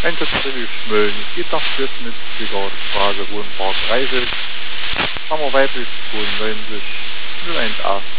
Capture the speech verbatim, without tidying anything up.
Einsatzstelle Schmölln, Gittachschwert mit Zigarrenstraße, Wohnpark Reichelt, Hammer weiblich zweiundneunzig null eins a.